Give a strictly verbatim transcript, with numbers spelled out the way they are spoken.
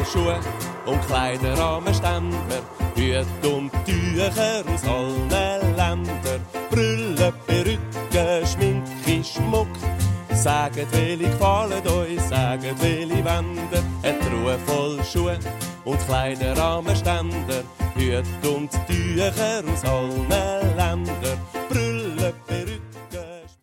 Schuhe und Kleiderrahmenständer, Hüte und Tücher aus allen Ländern, Brille, Perücke, Schminke, Schmuck. Sagt, welche gefallen euch, sagt, welche Wände. Eine Truhe voll Schuhe und Kleiderrahmenständer, Hüte und Tücher aus allen Ländern,